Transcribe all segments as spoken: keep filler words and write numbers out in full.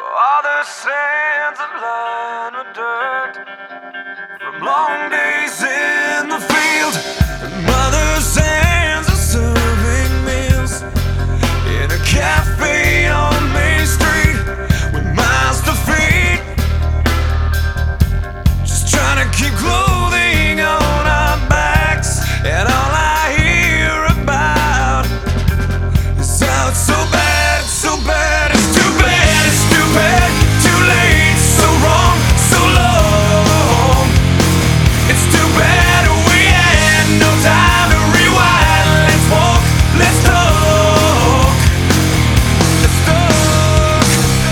All the sands are lined with dirt from long days in the field. And mother's hands are serving meals in a cafe on Main Street with miles to feed. Just trying to keep clothing on our backs, and all I hear about is how it's so bad, it's so bad, it's too bad, it's too bad, too late, so wrong, so long. It's too bad we had no time to rewind. Let's walk, let's talk, let's talk.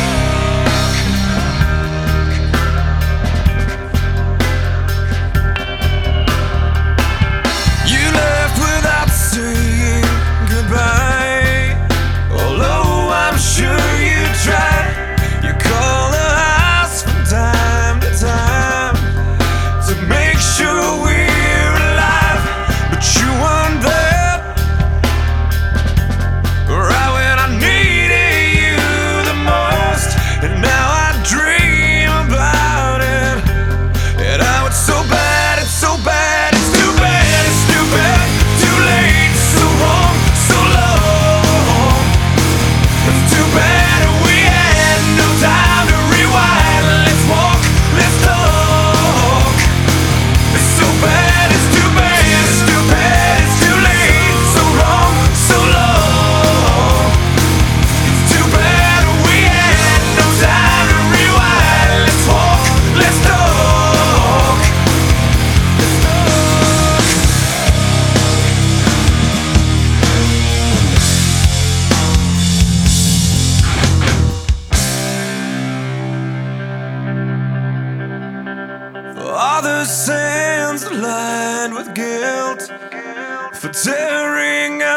You left without saying goodbye, although I'm sure you tried. You call the house from time to time to make sure we're alive, but you weren't there right when I needed you the most. And now I dream about it, and how it's so bad, it's so bad, it's too bad, it's too bad, too late, so wrong, so long. It's too bad we had no time to rewind. Let's walk, let's talk. It's so bad, it's too bad, it's too bad, it's too late, so wrong, so long. It's too bad we had no time to rewind. Let's walk, let's talk, let's talk. All the sands are lined with guilt for tearing